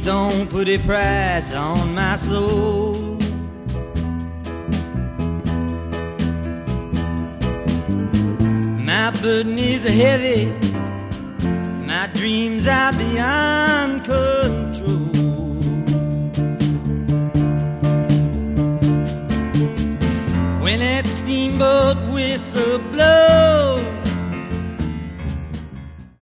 don't put a price on my soul. My burden is heavy, my dreams are beyond